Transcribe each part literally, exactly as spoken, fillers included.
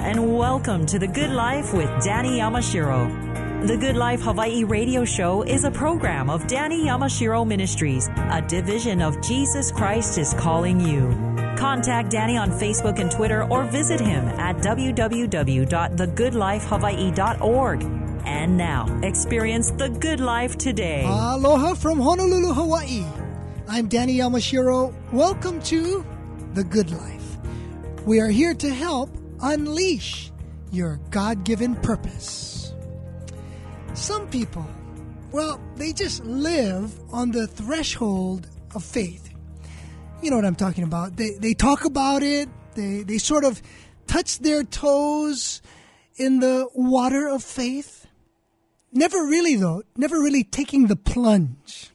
and welcome to The Good Life with Danny Yamashiro. The Good Life Hawaii radio show is a program of Danny Yamashiro Ministries, a division of Jesus Christ is Calling You. Contact Danny on Facebook and Twitter or visit him at w w w dot the good life hawaii dot org. And now, experience the good life today. Aloha from Honolulu, Hawaii. I'm Danny Yamashiro. Welcome to The Good Life. We are here to help unleash your God-given purpose. Some people, well, they just live on the threshold of faith. You know what I'm talking about. They they talk about it. They they sort of touch their toes in the water of faith. Never really, though, never really taking the plunge.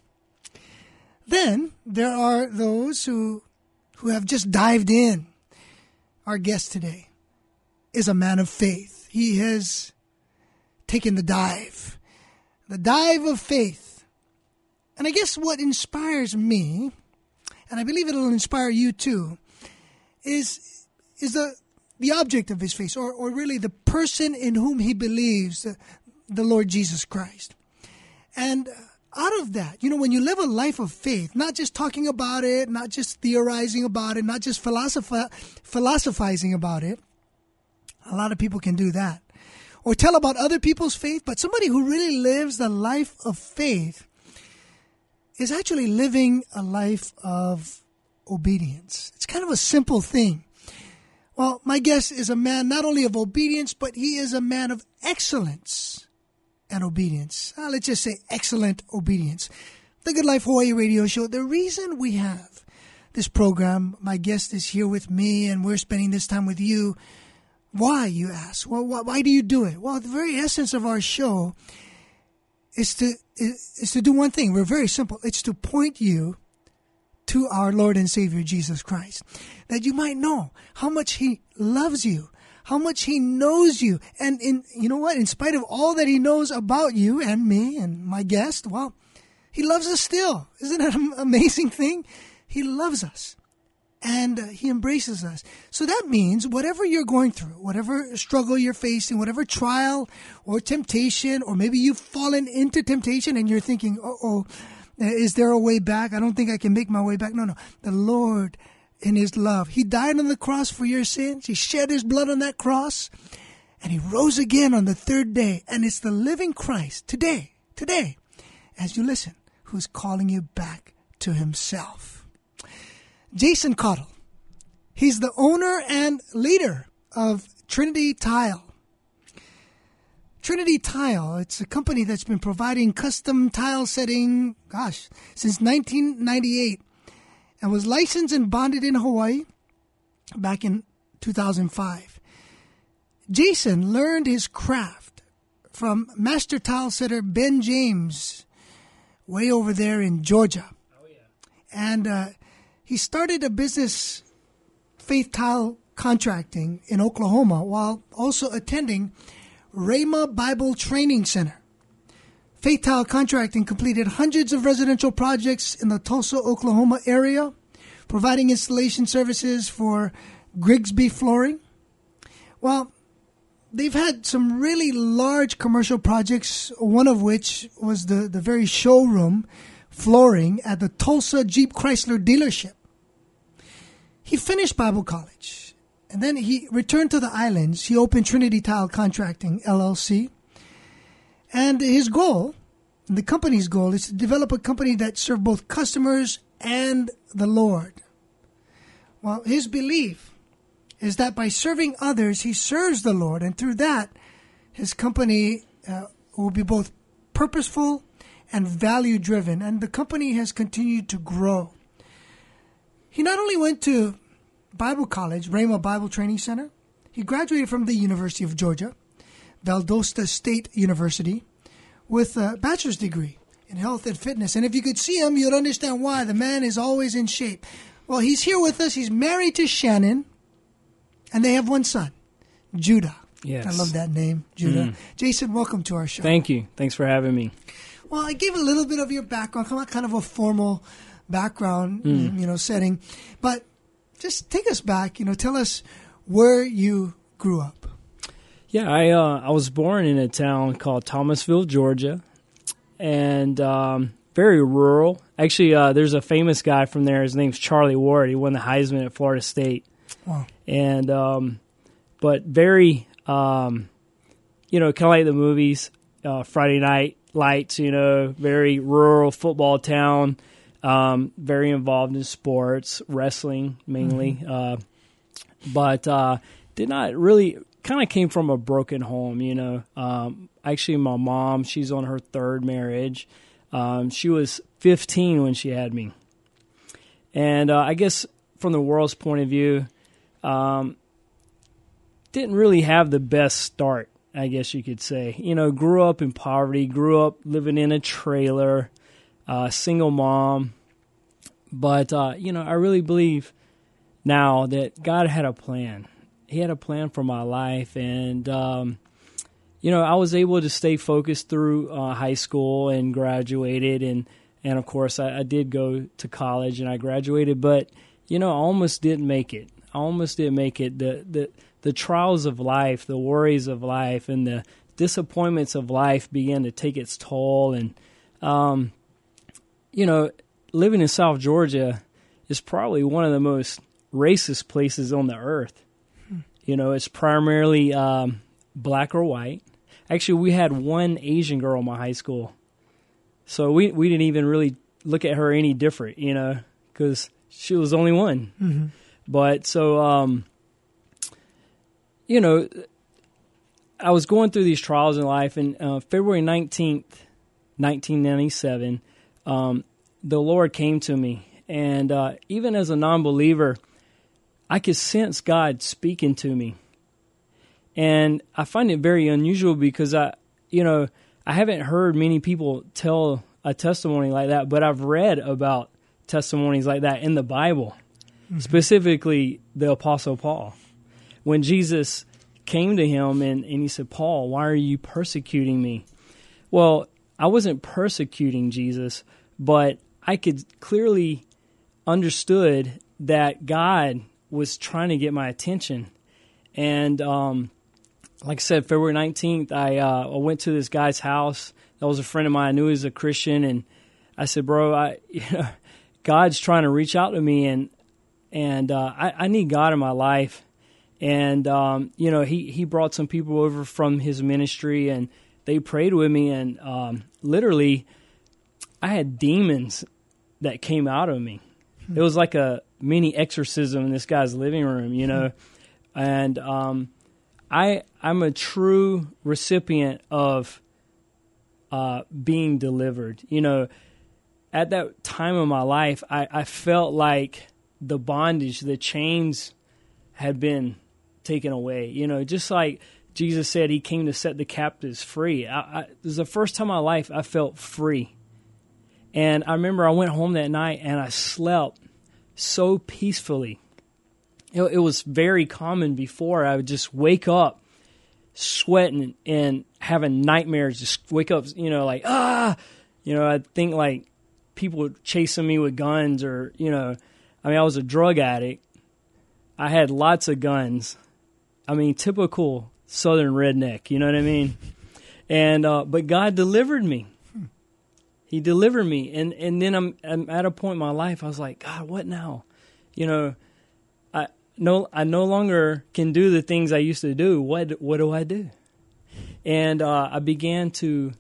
Then there are those who who have just dived in. Our guest today is a man of faith. He has taken the dive, the dive of faith. And I guess what inspires me, and I believe it'll inspire you too, is is the the object of his faith, or, or really the person in whom he believes, the, the Lord Jesus Christ. And out of that, you know, when you live a life of faith, not just talking about it, not just theorizing about it, not just philosoph- philosophizing about it, a lot of people can do that. Or tell about other people's faith, but somebody who really lives the life of faith is actually living a life of obedience. It's kind of a simple thing. Well, my guest is a man not only of obedience, but he is a man of excellence and obedience. Uh, let's just say excellent obedience. The Good Life Hawaii radio show. The reason we have this program, my guest is here with me and we're spending this time with you. Why, you ask? Well, why, why do you do it? Well, the very essence of our show is to is, is to do one thing. We're very simple. It's to point you to our Lord and Savior, Jesus Christ, that you might know how much He loves you, how much He knows you. And in you know what? In spite of all that He knows about you and me and my guest, well, He loves us still. Isn't that an amazing thing? He loves us. And uh, He embraces us. So that means whatever you're going through, whatever struggle you're facing, whatever trial or temptation, or maybe you've fallen into temptation and you're thinking, uh-oh, is there a way back? I don't think I can make my way back. No, no. The Lord, in His love, He died on the cross for your sins. He shed His blood on that cross. And He rose again on the third day. And it's the living Christ today, today, as you listen, who's calling you back to Himself. Jason Cottle. He's the owner and leader of Trinity Tile. Trinity Tile, it's a company that's been providing custom tile setting, gosh, since nineteen ninety-eight, and was licensed and bonded in Hawaii back in two thousand five. Jason learned his craft from master tile setter Ben James way over there in Georgia. Oh, yeah. And uh, he started a business, Faith Tile Contracting, in Oklahoma while also attending Rhema Bible Training Center. Faith Tile Contracting completed hundreds of residential projects in the Tulsa, Oklahoma area, providing installation services for Grigsby Flooring. Well, they've had some really large commercial projects, one of which was the, the very showroom flooring at the Tulsa Jeep Chrysler dealership. He finished Bible college, and then he returned to the islands. He opened Trinity Tile Contracting, L L C. And his goal, the company's goal, is to develop a company that serves both customers and the Lord. Well, his belief is that by serving others, he serves the Lord, and through that, his company uh, will be both purposeful and value-driven, and the company has continued to grow. He not only went to Bible College, Rhema Bible Training Center, he graduated from the University of Georgia, Valdosta State University, with a bachelor's degree in health and fitness. And if you could see him, you'd understand why. The man is always in shape. Well, he's here with us. He's married to Shannon, and they have one son, Judah. Yes. I love that name, Judah. Mm. Jason, welcome to our show. Thank you. Thanks for having me. Well, I gave a little bit of your background, kind of a formal background, mm. you know, setting. But just take us back, you know, tell us where you grew up. Yeah, I uh, I was born in a town called Thomasville, Georgia, and um, very rural. Actually, uh, there's a famous guy from there. His name's Charlie Ward. He won the Heisman at Florida State. Wow. And um, but very, um, you know, kind of like the movies, uh, Friday Night Lights. You know, very rural football town. Um, very involved in sports, wrestling mainly, mm-hmm. uh, but uh, did not really. Kind of came from a broken home, you know. Um, actually, my mom, she's on her third marriage. Um, she was fifteen when she had me. And uh, I guess from the world's point of view, um, didn't really have the best start, I guess you could say. You know, grew up in poverty, grew up living in a trailer, uh, single mom. But, uh, you know, I really believe now that God had a plan. He had a plan for my life, and, um, you know, I was able to stay focused through uh, high school and graduated, and, and of course, I, I did go to college, and I graduated, but, you know, I almost didn't make it. I almost didn't make it. The, the, the trials of life, the worries of life, and the disappointments of life began to take its toll, and, um, you know, living in South Georgia is probably one of the most racist places on the earth. You know, it's primarily um, black or white. Actually, we had one Asian girl in my high school. So we, we didn't even really look at her any different, you know, because she was the only one. Mm-hmm. But so, um, you know, I was going through these trials in life, and uh, February nineteenth, nineteen ninety-seven, um, the Lord came to me. And uh, even as a non-believer, I could sense God speaking to me. And I find it very unusual because I, you know, I haven't heard many people tell a testimony like that, but I've read about testimonies like that in the Bible, mm-hmm. specifically the Apostle Paul. When Jesus came to him and, and he said, "Paul, why are you persecuting me?" Well, I wasn't persecuting Jesus, but I could clearly understood that God was trying to get my attention. And um, like I said, February nineteenth, I, uh, I went to this guy's house. That was a friend of mine. I knew he was a Christian. And I said, bro, I, you know, God's trying to reach out to me, and and uh, I, I need God in my life. And, um, you know, he, he brought some people over from his ministry, and they prayed with me. And um, literally, I had demons that came out of me. Hmm. It was like a mini exorcism in this guy's living room, you know. Hmm. And um, I, I'm a true recipient of uh, being delivered. You know, at that time of my life, I, I felt like the bondage, the chains had been taken away. You know, just like Jesus said, he came to set the captives free. I, I, it was the first time in my life I felt free. And I remember I went home that night and I slept so peacefully. It, it was very common before. I would just wake up sweating and having nightmares, just wake up, you know, like, ah, you know, I'd think like people were chasing me with guns, or, you know, I mean, I was a drug addict. I had lots of guns. I mean, typical Southern redneck, you know what I mean? And, uh, but God delivered me. He delivered me. And, and then I'm, I'm at a point in my life, I was like, God, what now? You know, I no, I no longer can do the things I used to do. What, what do I do? And, uh, I began to,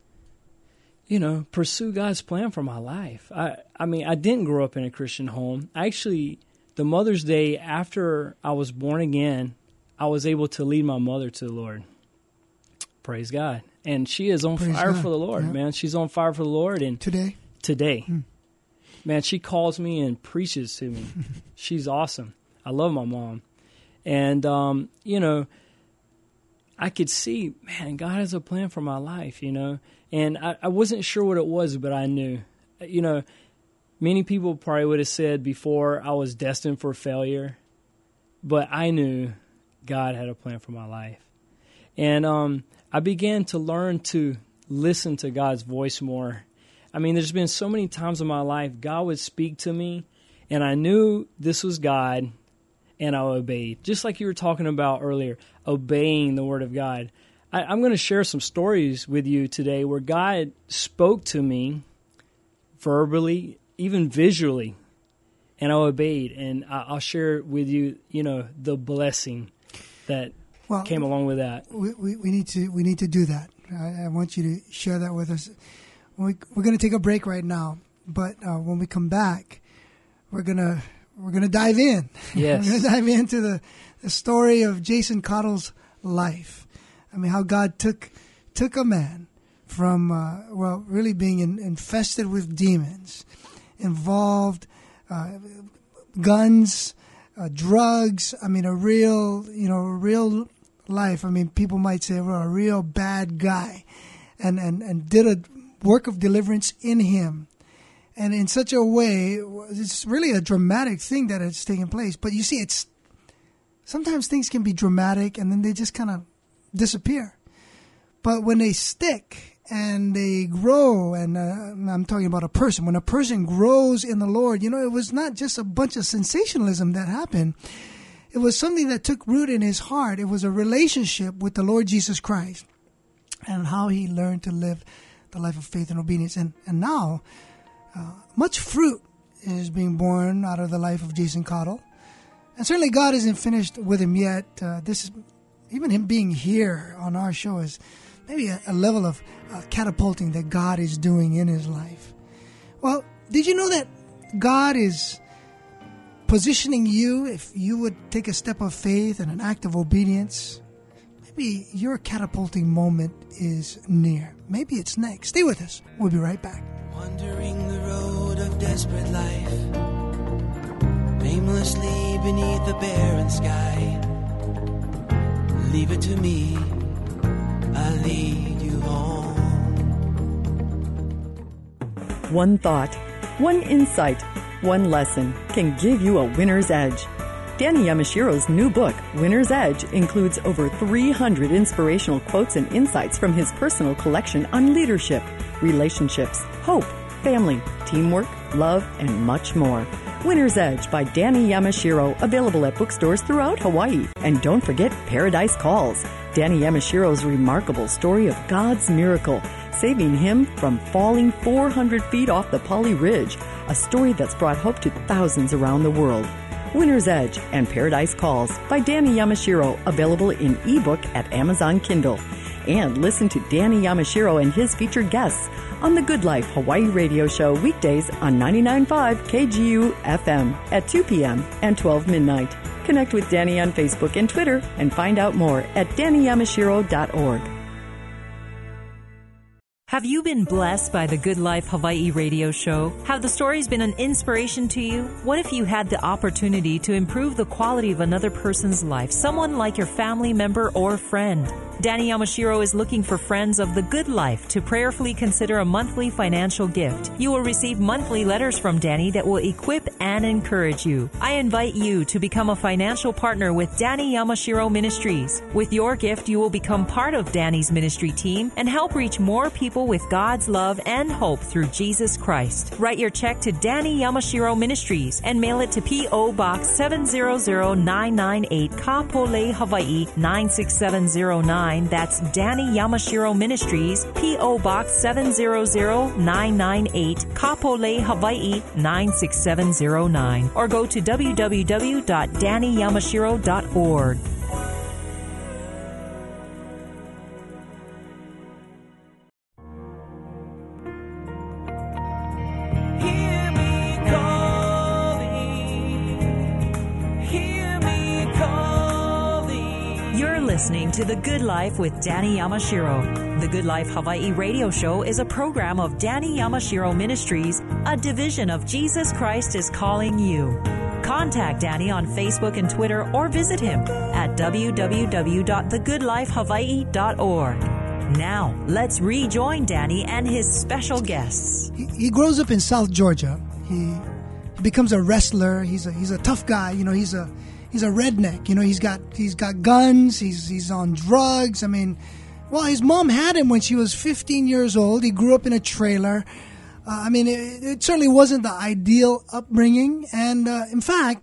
you know, pursue God's plan for my life. I, I mean, I didn't grow up in a Christian home. Actually, the Mother's Day after I was born again, I was able to lead my mother to the Lord. Praise God. And she is on Praise fire God. for the Lord, yeah. man. She's on fire for the Lord. And today? Today. Hmm. Man, she calls me and preaches to me. She's awesome. I love my mom. And, um, you know, I could see, man, God has a plan for my life, you know. And I, I wasn't sure what it was, but I knew. You know, many people probably would have said before I was destined for failure. But I knew God had a plan for my life. And um, I began to learn to listen to God's voice more. I mean, there's been so many times in my life God would speak to me, and I knew this was God, and I obeyed. Just like you were talking about earlier, obeying the Word of God. I, I'm going to share some stories with you today where God spoke to me verbally, even visually, and I obeyed. And I, I'll share with you, you know, the blessing that well, came along with that. We, we, we need to we need to do that. I, I want you to share that with us. We, we're going to take a break right now, but uh, when we come back, we're gonna we're gonna dive in. Yes, we're gonna dive into the, the story of Jason Cottle's life. I mean, how God took took a man from uh, well, really being in, infested with demons, involved, uh, guns, uh, drugs. I mean, a real you know, a real life. I mean, people might say, well, a real bad guy, and and and did a work of deliverance in him. And in such a way, it's really a dramatic thing that has taken place. But you see, it's sometimes things can be dramatic and then they just kind of disappear. But when they stick and they grow, and uh, I'm talking about a person, when a person grows in the Lord, you know, it was not just a bunch of sensationalism that happened. It was something that took root in his heart. It was a relationship with the Lord Jesus Christ and how he learned to live the life of faith and obedience. And, and now, uh, much fruit is being born out of the life of Jason Cottle. And certainly God isn't finished with him yet. Uh, this is, even him being here on our show is maybe a, a level of uh, catapulting that God is doing in his life. Well, did you know that God is positioning you, if you would take a step of faith and an act of obedience? Maybe your catapulting moment is near. Maybe it's next. Stay with us. We'll be right back. Wandering the road of desperate life, aimlessly beneath the barren sky. Leave it to me, I'll lead you home. One thought, one insight, one lesson can give you a winner's edge. Danny Yamashiro's new book, Winner's Edge, includes over three hundred inspirational quotes and insights from his personal collection on leadership, relationships, hope, family, teamwork, love, and much more. Winner's Edge by Danny Yamashiro, available at bookstores throughout Hawaii. And don't forget Paradise Calls, Danny Yamashiro's remarkable story of God's miracle, saving him from falling four hundred feet off the Pali Ridge, a story that's brought hope to thousands around the world. Winner's Edge and Paradise Calls by Danny Yamashiro, available in ebook at Amazon Kindle. And listen to Danny Yamashiro and his featured guests on the Good Life Hawaii radio show weekdays on ninety-nine point five K G U F M at two p.m. and twelve midnight. Connect with Danny on Facebook and Twitter and find out more at danny yamashiro dot org. Have you been blessed by the Good Life Hawaii radio show? Have the stories been an inspiration to you? What if you had the opportunity to improve the quality of another person's life, someone like your family member or friend? Danny Yamashiro is looking for friends of the Good Life to prayerfully consider a monthly financial gift. You will receive monthly letters from Danny that will equip and encourage you. I invite you to become a financial partner with Danny Yamashiro Ministries. With your gift, you will become part of Danny's ministry team and help reach more people with God's love and hope through Jesus Christ. Write your check to Danny Yamashiro Ministries and mail it to P O. Box seven zero zero nine nine eight, Kapolei, Hawaii nine six seven zero nine. That's Danny Yamashiro Ministries, P O. Box seven zero zero nine nine eight, Kapolei, Hawaii nine six seven zero nine. Or go to w w w dot danny yamashiro dot org. Listening to The Good Life with Danny Yamashiro. The Good Life Hawaii radio show is a program of Danny Yamashiro Ministries, a division of Jesus Christ is Calling You. Contact Danny on Facebook and Twitter or visit him at w w w dot the good life hawaii dot org. Now, let's rejoin Danny and his special guests. He, he grows up in South Georgia. He, he becomes a wrestler. He's a he's a tough guy. You know, he's a He's a redneck, you know. He's got he's got guns. He's he's on drugs. I mean, well, his mom had him when she was fifteen years old. He grew up in a trailer. Uh, I mean, it, it certainly wasn't the ideal upbringing. And uh, in fact,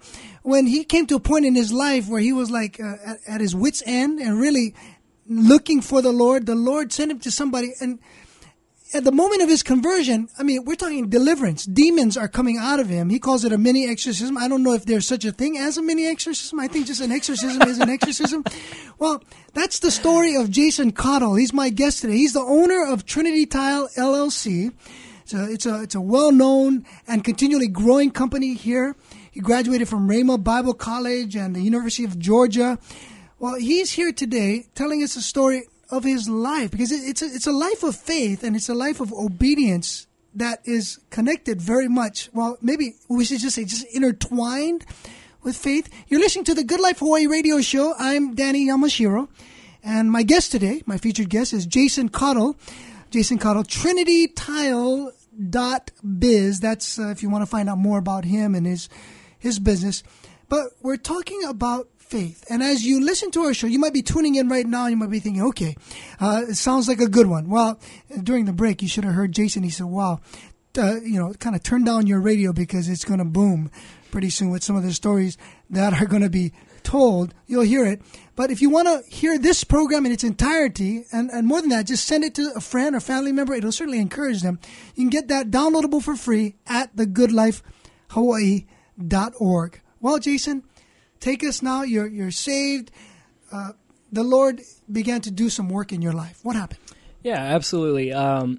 when he came to a point in his life where he was like uh, at, at his wit's end and really looking for the Lord, the Lord sent him to somebody. And at the moment of his conversion, I mean, we're talking deliverance. Demons are coming out of him. He calls it a mini exorcism. I don't know if there's such a thing as a mini exorcism. I think just an exorcism is an exorcism. Well, that's the story of Jason Cottle. He's my guest today. He's the owner of Trinity Tile L L C. It's a, it's a, it's a well-known and continually growing company here. He graduated from Rhema Bible College and the University of Georgia. Well, he's here today telling us a story of his life, because it's a, it's a life of faith and it's a life of obedience that is connected very much. Well, maybe we should just say just intertwined with faith. You're listening to the Good Life Hawaii radio show. I'm Danny Yamashiro, and my guest today, my featured guest, is Jason Cottle. Jason Cottle, Trinity Tile dot biz. That's uh, if you want to find out more about him and his his business. But we're talking about faith. And as you listen to our show, you might be tuning in right now and you might be thinking, okay, uh, it sounds like a good one. Well, during the break, you should have heard Jason. He said, wow, uh, you know, kind of turn down your radio because it's going to boom pretty soon with some of the stories that are going to be told. You'll hear it. But if you want to hear this program in its entirety, and, and more than that, just send it to a friend or family member. It'll certainly encourage them. You can get that downloadable for free at the good life hawaii dot org. Well, Jason, take us now. You're you're saved. Uh, the Lord began to do some work in your life. What happened? Yeah, absolutely. Um,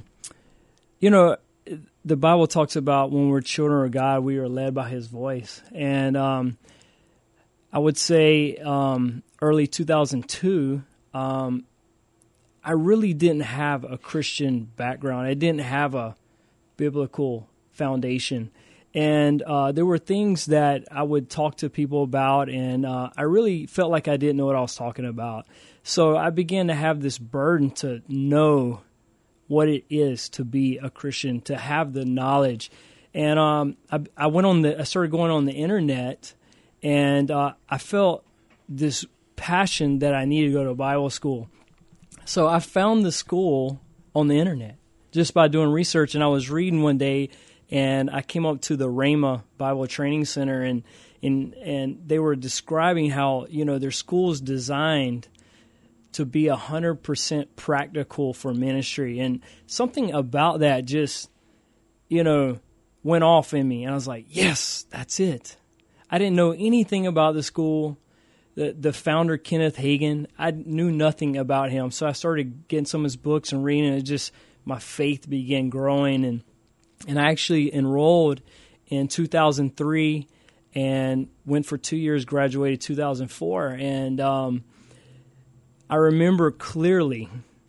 you know, the Bible talks about when we're children of God, we are led by His voice. And um, I would say um, early two thousand two, um, I really didn't have a Christian background. I didn't have a biblical foundation. And uh, there were things that I would talk to people about, and uh, I really felt like I didn't know what I was talking about. So I began to have this burden to know what it is to be a Christian, to have the knowledge. And um, I, I went on the, I started going on the internet, and uh, I felt this passion that I needed to go to Bible school. So I found the school on the internet just by doing research, and I was reading one day. And I came up to the Rhema Bible Training Center, and, and and they were describing how, you know, their school is designed to be one hundred percent practical for ministry. And something about that just, you know, went off in me. And I was like, yes, that's it. I didn't know anything about the school. The, the founder, Kenneth Hagin, I knew nothing about him. So I started getting some of his books and reading, and it just, my faith began growing. And And I actually enrolled in two thousand three and went for two years, graduated two thousand four. And um, I remember clearly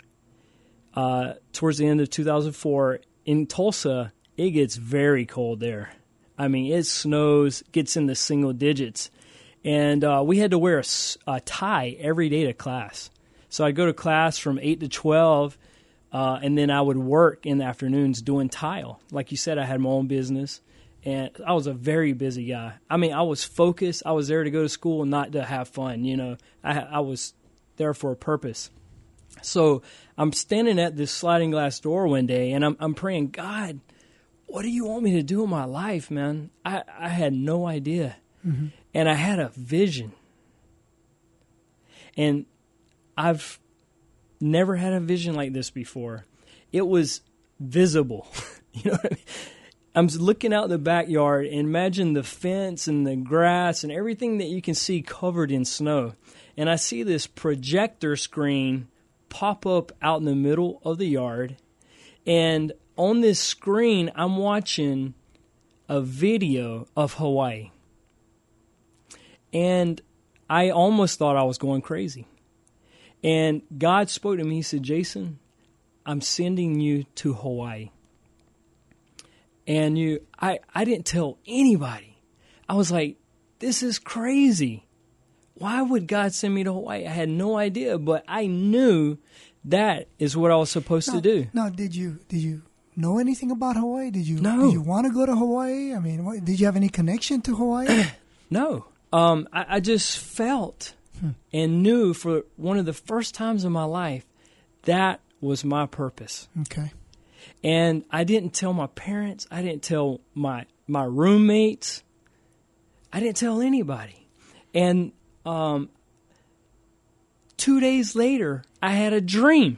uh, towards the end of two thousand four in Tulsa, it gets very cold there. I mean, it snows, gets in the single digits. And uh, we had to wear a, a tie every day to class. So I'd go to class from eight to twelve. Uh, and then I would work in the afternoons doing tile. Like you said, I had my own business, and I was a very busy guy. I mean, I was focused. I was there to go to school and not to have fun. You know, I, I was there for a purpose. So I'm standing at this sliding glass door one day, and I'm, I'm praying, God, what do you want me to do in my life, man? I, I had no idea. Mm-hmm. And I had a vision. And I've never had a vision like this before. It was visible. You know what I mean? I'm looking out the backyard and imagine the fence and the grass and everything that you can see covered in snow. And I see this projector screen pop up out in the middle of the yard. And on this screen, I'm watching a video of Hawaii. And I almost thought I was going crazy. And God spoke to me. He said, Jason, I'm sending you to Hawaii. And you, I, I didn't tell anybody. I was like, this is crazy. Why would God send me to Hawaii? I had no idea, but I knew that is what I was supposed now, to do. Now, did you did you know anything about Hawaii? Did you no. Did you want to go to Hawaii? I mean, what, did you have any connection to Hawaii? No. Um, I, I just felt hmm. and knew for one of the first times in my life that was my purpose. Okay. And I didn't tell my parents. I didn't tell my my roommates. I didn't tell anybody. And um, two days later, I had a dream.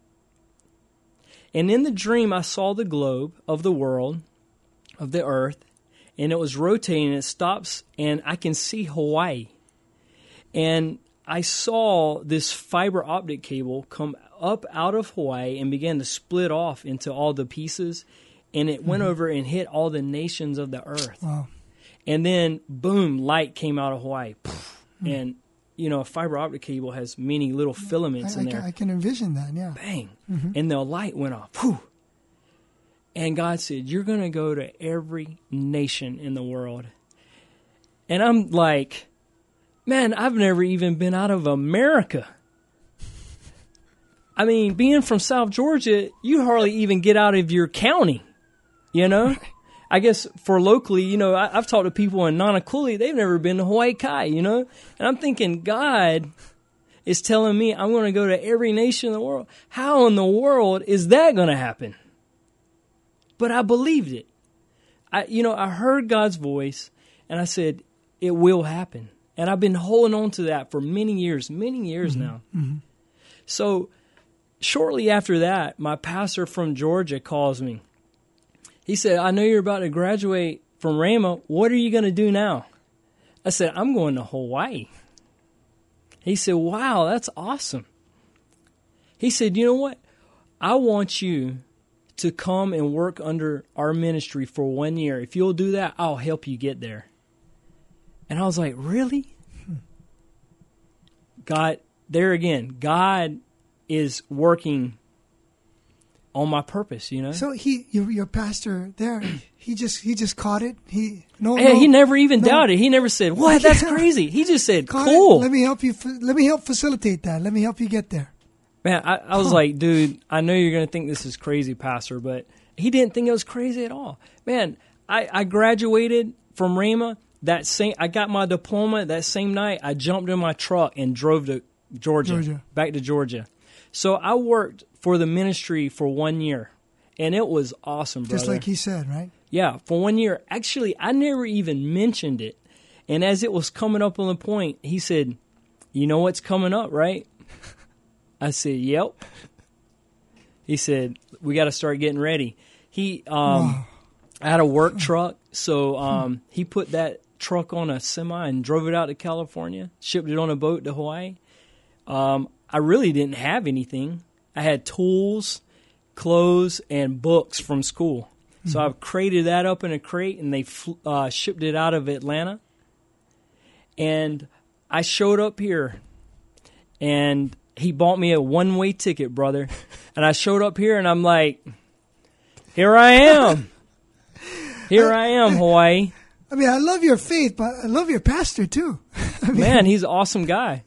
And in the dream, I saw the globe of the world, of the earth, and it was rotating, and it stops, and I can see Hawaii. And I saw this fiber optic cable come up out of Hawaii and began to split off into all the pieces, and it mm-hmm. went over and hit all the nations of the earth. Wow. And then, boom, light came out of Hawaii. Mm-hmm. And, you know, a fiber optic cable has many little filaments I, in I there. Can, I can envision that, yeah. Bang. Mm-hmm. And the light went off. Whew. And God said, you're going to go to every nation in the world. And I'm like, man, I've never even been out of America. I mean, being from South Georgia, you hardly even get out of your county, you know? I guess for locally, you know, I, I've talked to people in Nanakuli, they've never been to Hawaii Kai, you know? And I'm thinking, God is telling me I'm going to go to every nation in the world. How in the world is that going to happen? But I believed it. I, you know, I heard God's voice, and I said, it will happen. And I've been holding on to that for many years, many years mm-hmm. now. Mm-hmm. So shortly after that, my pastor from Georgia calls me. He said, I know you're about to graduate from Rhema. What are you going to do now? I said, I'm going to Hawaii. He said, wow, that's awesome. He said, you know what? I want you to come and work under our ministry for one year. If you'll do that, I'll help you get there. And I was like, really? God, there again, God is working on my purpose, you know? So he, your, your pastor there, he just he just caught it? He no, yeah, no he never even no. doubted. He never said, what? That's crazy. He just said, caught cool. It. Let me help you. Let me help facilitate that. Let me help you get there. Man, I, I was huh. like, dude, I know you're going to think this is crazy, Pastor, but he didn't think it was crazy at all. Man, I, I graduated from Rhema. That same, I got my diploma that same night. I jumped in my truck and drove to Georgia, Georgia. back to Georgia. So I worked for the ministry for one year, and it was awesome, brother. Just like he said, right? Yeah, for one year. Actually, I never even mentioned it. And as it was coming up on the point, he said, you know what's coming up, right? I said, yep. He said, we got to start getting ready. He, um, wow. I had a work truck, so um, he put that truck on a semi and drove it out to California, shipped it on a boat to Hawaii. Um, I really didn't have anything. I had tools, clothes, and books from school. Mm-hmm. So I've crated that up in a crate, and they fl- uh, shipped it out of Atlanta. And I showed up here, and he bought me a one-way ticket, brother. And I showed up here, and I'm like, here I am. Here I am, Hawaii. I mean, I love your faith, but I love your pastor, too. I mean, man, he's an awesome guy.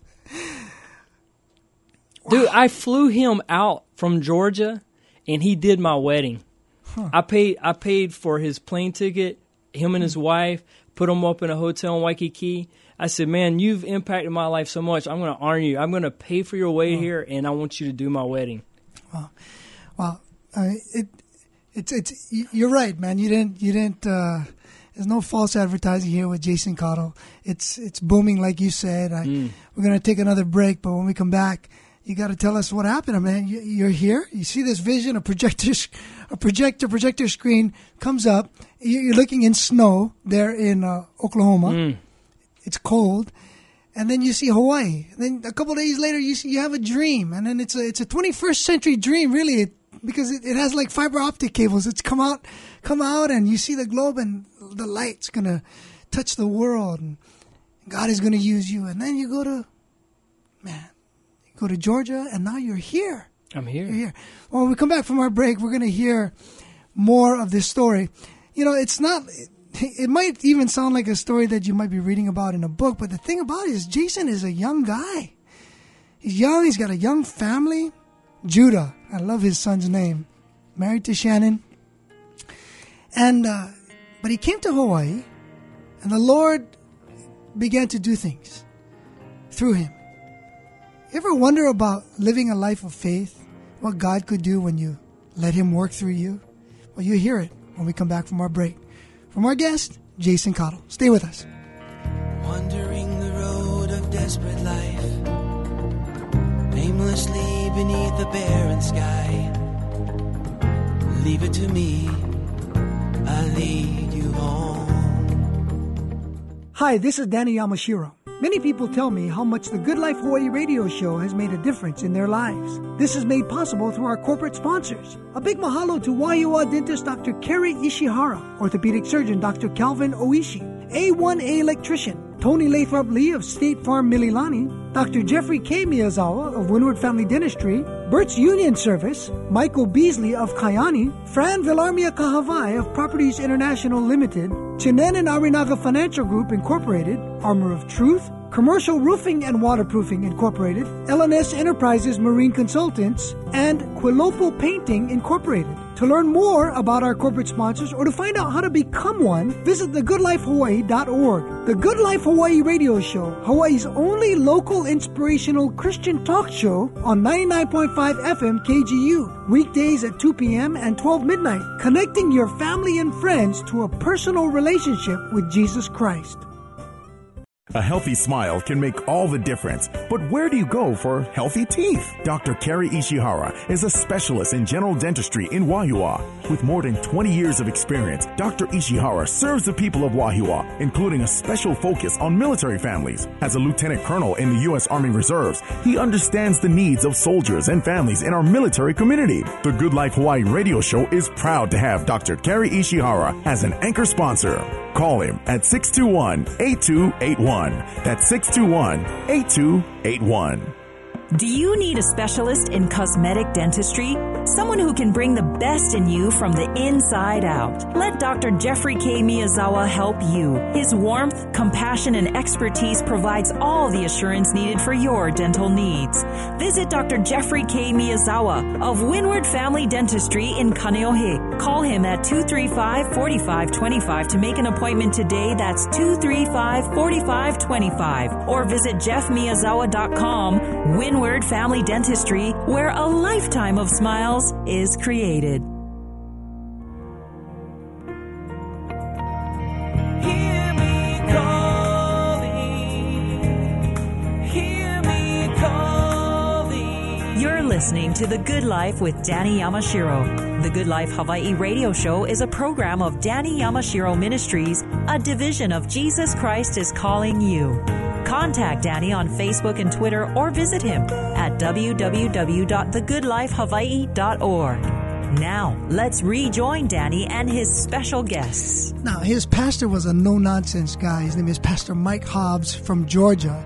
Dude, I flew him out from Georgia, and he did my wedding. Huh. I paid I paid for his plane ticket, him and his wife, put him up in a hotel in Waikiki. I said, man, you've impacted my life so much. I'm going to honor you. I'm going to pay for your way oh. here, and I want you to do my wedding. Wow. Wow. Uh, it, it's, it's, you're right, man. You didn't, you didn't, uh, there's no false advertising here with Jason Cottle. It's, it's booming, like you said. I, mm. We're going to take another break, but when we come back, you got to tell us what happened. I mean, you're here. You see this vision, a projector, a projector, projector screen comes up. You're looking in snow there in uh, Oklahoma. Mm. It's cold, and then you see Hawaii. And then a couple of days later, you see you have a dream, and then it's a it's a twenty-first century dream, really, it, because it, it has like fiber optic cables. It's come out, come out, and you see the globe, and the light's gonna touch the world, and God is gonna use you. And then you go to, man, you go to Georgia, and now you're here. I'm here. You're here. Well, when we come back from our break, we're gonna hear more of this story. You know, it's not. It, It might even sound like a story that you might be reading about in a book, but the thing about it is Jason is a young guy. He's young. He's got a young family. Judah. I love his son's name. Married to Shannon. And, uh, but he came to Hawaii, and the Lord began to do things through him. You ever wonder about living a life of faith? What God could do when you let him work through you? Well, you hear it when we come back from our break. From our guest, Jason Cottle. Stay with us. Wandering the road of desperate life, aimlessly beneath a barren sky. Leave it to me, I'll lead you home. Hi, this is Danny Yamashiro. Many people tell me how much the Good Life Hawaii radio show has made a difference in their lives. This is made possible through our corporate sponsors. A big mahalo to Waiua dentist Doctor Kerry Ishihara, orthopedic surgeon Doctor Calvin Oishi, A one A electrician Tony Lathrop Lee of State Farm Mililani, Doctor Jeffrey K. Miyazawa of Windward Family Dentistry, Bert's Union Service, Michael Beasley of Kayani, Fran Villarmia Kahavai of Properties International Limited, Chinen and Arinaga Financial Group Incorporated, Armor of Truth, Commercial Roofing and Waterproofing Incorporated, L N S Enterprises Marine Consultants, and Quilopo Painting Incorporated. To learn more about our corporate sponsors or to find out how to become one, visit the good life hawaii dot org. The Good Life Hawaii Radio Show, Hawaii's only local inspirational Christian talk show on ninety-nine point five F M K G U, weekdays at two p.m. and twelve midnight, connecting your family and friends to a personal relationship with Jesus Christ. A healthy smile can make all the difference, but where do you go for healthy teeth? Doctor Kerry Ishihara is a specialist in general dentistry in Waiua. With more than twenty years of experience, Doctor Ishihara serves the people of Waiua, including a special focus on military families. As a lieutenant colonel in the U S Army Reserves, he understands the needs of soldiers and families in our military community. The Good Life Hawaii radio show is proud to have Doctor Kerry Ishihara as an anchor sponsor. Call him at six two one, eight two eight one. That's six two one, eight two eight one. Do you need a specialist in cosmetic dentistry? Someone who can bring the best in you from the inside out. Let Doctor Jeffrey K. Miyazawa help you. His warmth, compassion, and expertise provides all the assurance needed for your dental needs. Visit Doctor Jeffrey K. Miyazawa of Windward Family Dentistry in Kaneohe. Call him at two three five, four five two five to make an appointment today. That's two three five, four five two five. Or visit jeff miyazawa dot com. Windward Family Dentistry, where a lifetime of smiles is created. Hear me calling, hear me calling. You're listening to The Good Life with Danny Yamashiro. The Good Life Hawaii radio show is a program of Danny Yamashiro Ministries, a division of Jesus Christ is Calling You. Contact Danny on Facebook and Twitter or visit him at w w w dot the good life hawaii dot org. Now, let's rejoin Danny and his special guests. Now, his pastor was a no-nonsense guy. His name is Pastor Mike Hobbs from Georgia.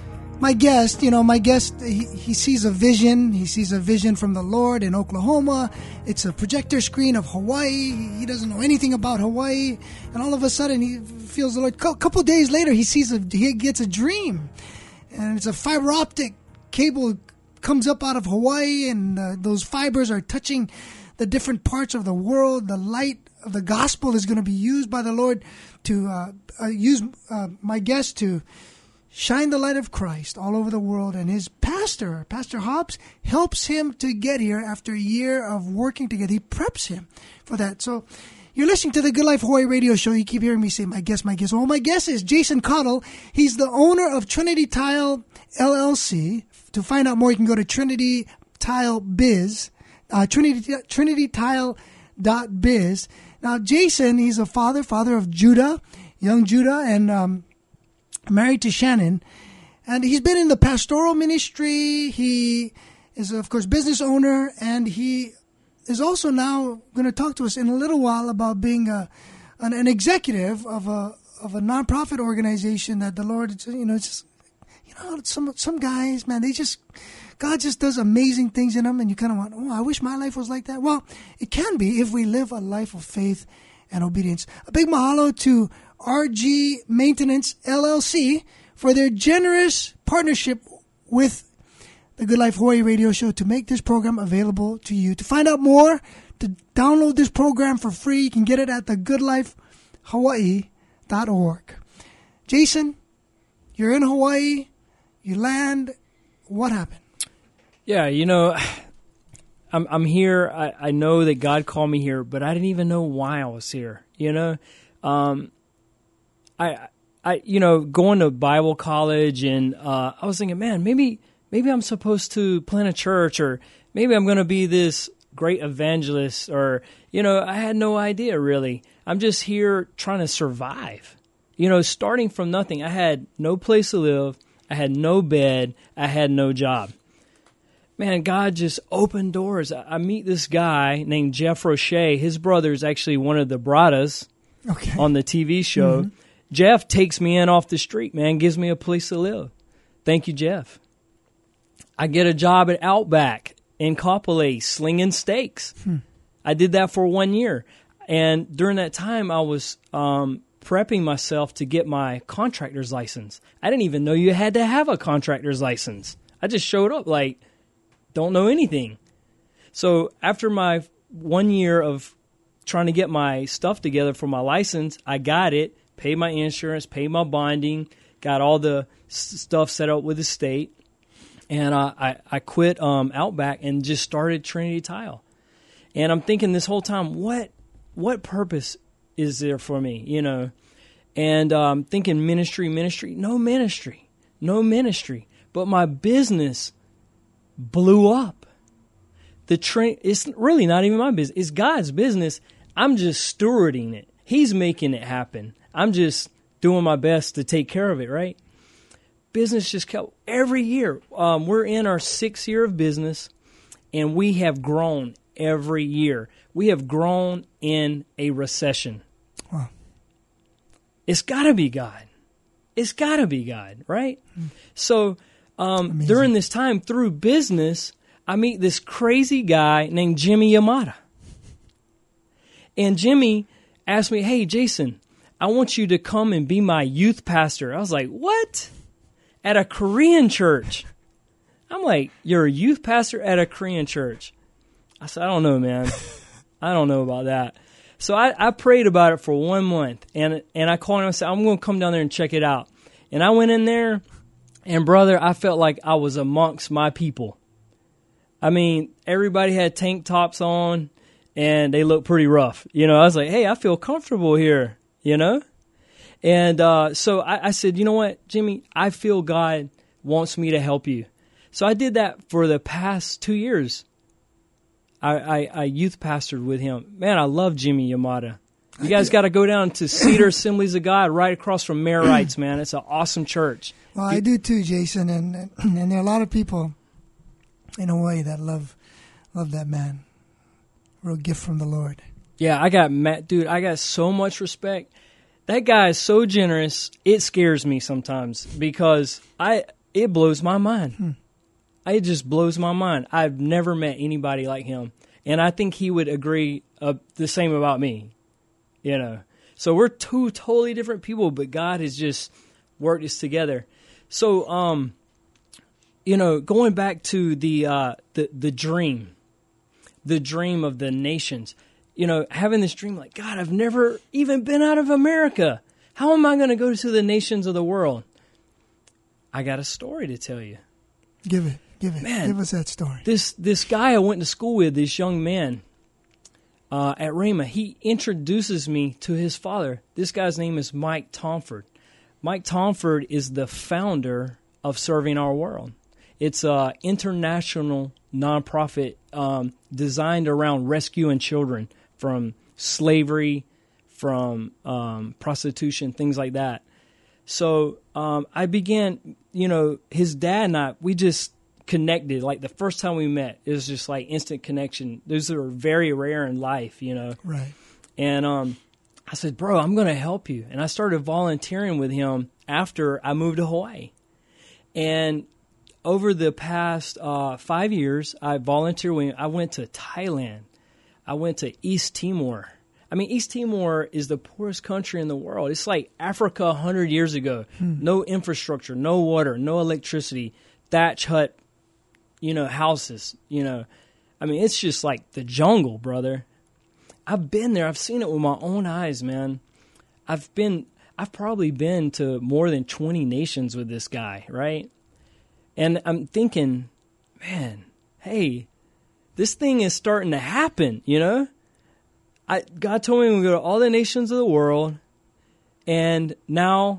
My guest, you know, my guest, he, he sees a vision. He sees a vision from the Lord in Oklahoma. It's a projector screen of Hawaii. He doesn't know anything about Hawaii. And all of a sudden, he feels the Lord. A couple days later, he sees a, he gets a dream. And it's a fiber optic cable comes up out of Hawaii, and uh, those fibers are touching the different parts of the world. The light of the gospel is going to be used by the Lord to uh, uh, use uh, my guest to shine the light of Christ all over the world. And his pastor, Pastor Hobbs, helps him to get here after a year of working together. He preps him for that. So you're listening to the Good Life Hawaii radio show. You keep hearing me say, my guest, my guest. Well, my guest is Jason Cottle. He's the owner of Trinity Tile L L C. To find out more, you can go to Trinity Tile Biz, uh, Trinity, Trinity Tile dot biz. Now, Jason, he's a father, father of Judah, young Judah, and um, married to Shannon, and he's been in the pastoral ministry. He is, of course, business owner, and he is also now going to talk to us in a little while about being a an, an executive of a of a nonprofit organization that the Lord, you know, it's just, you know, some some guys, man, they just, God just does amazing things in them, and you kind of want, oh, I wish my life was like that. Well, it can be if we live a life of faith and obedience. A big mahalo to R G Maintenance L L C for their generous partnership with the Good Life Hawaii radio show to make this program available to you. To find out more, to download this program for free, you can get it at the good life hawaii dot org. Jason, you're in Hawaii, you land, what happened? Yeah, you know, I'm I'm here. I, I know that God called me here, but I didn't even know why I was here, you know. Um I I, you know, going to Bible college, and uh, I was thinking, man, maybe maybe I'm supposed to plant a church, or maybe I'm going to be this great evangelist, or, you know, I had no idea really. I'm just here trying to survive, you know, starting from nothing. I had no place to live. I had no bed. I had no job. Man, God just opened doors. I meet this guy named Jeff Roche. His brother is actually one of the Bradas okay. on the T V show. Mm-hmm. Jeff takes me in off the street, man, gives me a place to live. Thank you, Jeff. I get a job at Outback in Kapolei, slinging steaks. Hmm. I did that for one year. And during that time, I was um, prepping myself to get my contractor's license. I didn't even know you had to have a contractor's license. I just showed up like, don't know anything. So after my one year of trying to get my stuff together for my license, I got it, paid my insurance, paid my bonding, got all the s- stuff set up with the state, and uh, I, I quit um, Outback and just started Trinity Tile. And I'm thinking this whole time, what what purpose is there for me, you know? And um, thinking ministry, ministry, no ministry, no ministry. But my business blew up. The train, it's really not even my business. It's God's business. I'm just stewarding it. He's making it happen. I'm just doing my best to take care of it, right? Business just kept, every year. Um, we're in our sixth year of business, and we have grown every year. We have grown in a recession. Wow. It's got to be God. It's got to be God, right? Mm. So um, during this time, through business, I meet this crazy guy named Jimmy Yamada. And Jimmy asked me, hey, Jason, I want you to come and be my youth pastor. I was like, what? At a Korean church. I'm like, you're a youth pastor at a Korean church? I said, I don't know, man. I don't know about that. So I, I prayed about it for one month, and and I called him and said, I'm going to come down there and check it out. And I went in there, and brother, I felt like I was amongst my people. I mean, everybody had tank tops on, and they looked pretty rough. You know, I was like, hey, I feel comfortable here, you know? And uh, so I, I said, you know what, Jimmy, I feel God wants me to help you. So I did that for the past two years. I, I, I youth pastored with him. Man, I love Jimmy Yamada. You guys got to go down to Cedar Assemblies of God right across from Marrites, man. It's an awesome church. Well, I do too, Jason, and and there are a lot of people in Hawaii that love love that man. Real gift from the Lord. Yeah, I got Matt, dude. I got so much respect. That guy is so generous. It scares me sometimes because I it blows my mind. Hmm. It just blows my mind. I've never met anybody like him, and I think he would agree uh, the same about me. You know, so we're two totally different people, but God has just worked us together. So, um, you know, going back to the uh, the the dream, the dream of the nations. You know, having this dream like, God, I've never even been out of America. How am I going to go to the nations of the world? I got a story to tell you. Give it. Give it. Man, Give us that story. This this guy I went to school with, this young man uh, at Rhema, he introduces me to his father. This guy's name is Mike Tomford. Mike Tomford is the founder of Serving Our World. It's an international nonprofit um, designed around rescuing children from slavery, from um, prostitution, things like that. So um, I began, you know, his dad and I, we just connected. Like the first time we met, it was just like instant connection. Those are very rare in life, you know. Right. And um, I said, bro, I'm going to help you. And I started volunteering with him after I moved to Hawaii. And over the past uh, five years, I volunteered with him. I went to Thailand. I went to East Timor. I mean, East Timor is the poorest country in the world. It's like Africa one hundred years ago. Hmm. No infrastructure, no water, no electricity, thatch hut, you know, houses, you know. I mean, it's just like the jungle, brother. I've been there. I've seen it with my own eyes, man. I've been, I've probably been to more than twenty nations with this guy, right? And I'm thinking, man, hey, this thing is starting to happen, you know? I, God told me we go to all the nations of the world, and now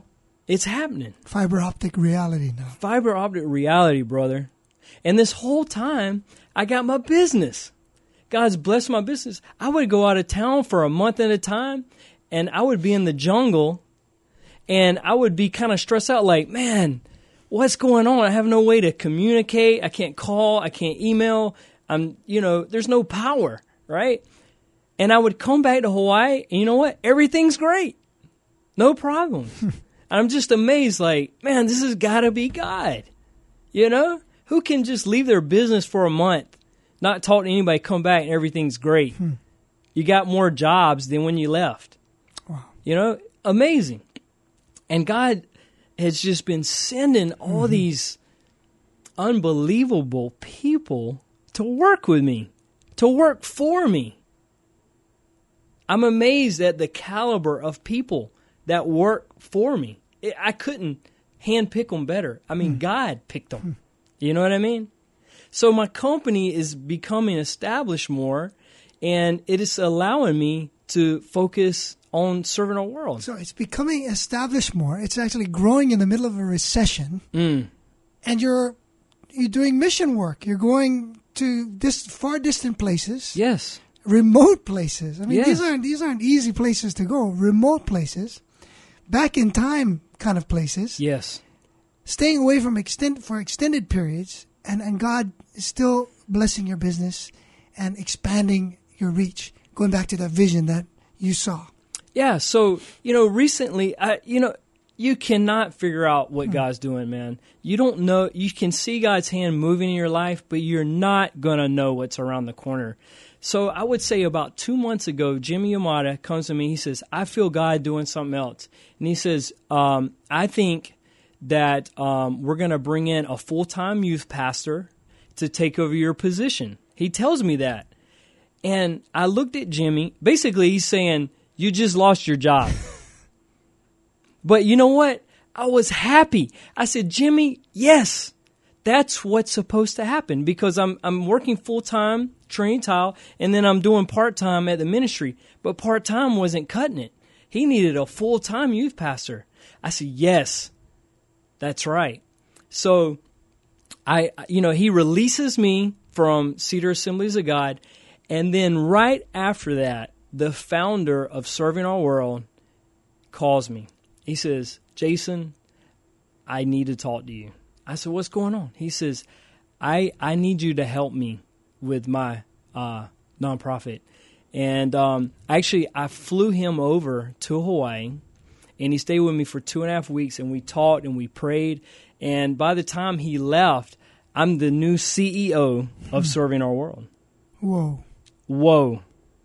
It's happening. Fiber optic reality now. Fiber optic reality, brother. And this whole time, I got my business. God's blessed my business. I would go out of town for a month at a time, and I would be in the jungle, and I would be kind of stressed out like, man, what's going on? I have no way to communicate. I can't call. I can't email. I'm, you know, there's no power, right? And I would come back to Hawaii, and you know what? Everything's great. No problem. I'm just amazed, like, man, this has got to be God. You know? Who can just leave their business for a month, not talk to anybody, come back, and everything's great? Hmm. You got more jobs than when you left. Wow. You know? Amazing. And God has just been sending all mm-hmm. these unbelievable people to work with me, to work for me. I'm amazed at the caliber of people that work for me. I couldn't handpick them better. I mean, mm. God picked them. Mm. You know what I mean? So my company is becoming established more, and it is allowing me to focus on serving our world. So it's becoming established more. It's actually growing in the middle of a recession, mm. and you're you're doing mission work. You're going to dis- far distant places. Yes. Remote places. I mean, yes. these aren't these aren't easy places to go. Remote places, back in time kind of places. Yes. Staying away from extend for extended periods, and, and God is still blessing your business and expanding your reach. Going back to that vision that you saw. Yeah. So you know, recently, I you know, you cannot figure out what mm. God's doing, man. You don't know. You can see God's hand moving in your life, but you're not gonna know what's around the corner. So I would say about two months ago, Jimmy Yamada comes to me. He says, I feel God doing something else. And he says, um, I think that um, we're going to bring in a full-time youth pastor to take over your position. He tells me that. And I looked at Jimmy. Basically, he's saying, you just lost your job. But you know what? I was happy. I said, Jimmy, yes, that's what's supposed to happen, because I'm I'm working full-time training tile, and then I'm doing part-time at the ministry. But part-time wasn't cutting it. He needed a full-time youth pastor. I said, yes, that's right. So, I, you know, he releases me from Cedar Assemblies of God, and then right after that, the founder of Serving Our World calls me. He says, Jason, I need to talk to you. I said, what's going on? He says, I I need you to help me with my uh, nonprofit. And um, actually, I flew him over to Hawaii, and he stayed with me for two and a half weeks, and we talked and we prayed. And by the time he left, I'm the new C E O of Serving Our World. Whoa. Whoa.